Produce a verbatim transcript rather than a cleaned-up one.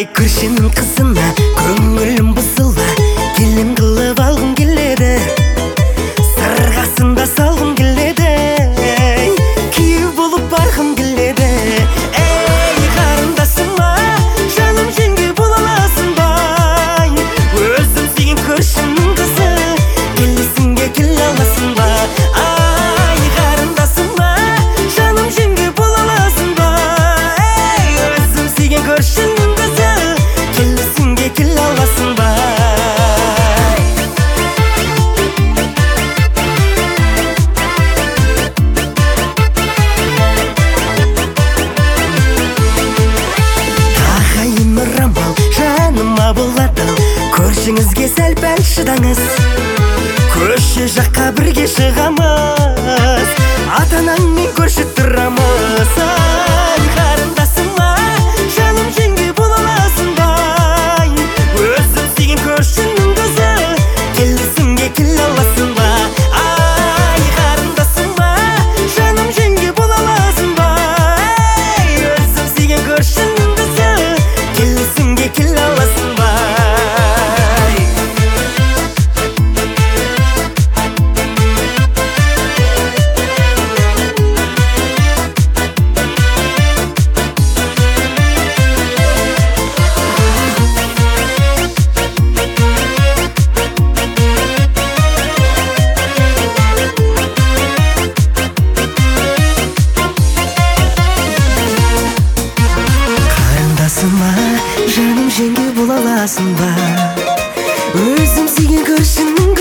көршінің қызына көңілім бұзылды, келін қылып алғым келеді, сырғасында салғым келеді, күйеу болып барғым келеді. Ей қарындасыма, жаным жеңге бола аласың ба? Өзім сүйген көршінің қызы, келісімге келе аласың ба? Ай қарындасыма, жаным жеңге бола аласың ба? Ей өзім сүйген көршінің қызы, келісімге келе аласың ба? Жаныма болады, көршіңізге сәл-пәл шыдаңыз, көше жаққа бірге шығамыз, ата-анаңмен көрші тұрамыз. Ай қарындасыма, жаным жеңге бола аласың ба? Өзім сүйген көршінің қызы, келісімге келе аласың ба? Ай қарындасыма, жаным жеңге бола аласың ба? Өзім сүйген көршінің қызы, келісімге келе аласың ба? Қарындасыма, жаным жеңге бола аласың ба? Өзім сүйген көршінің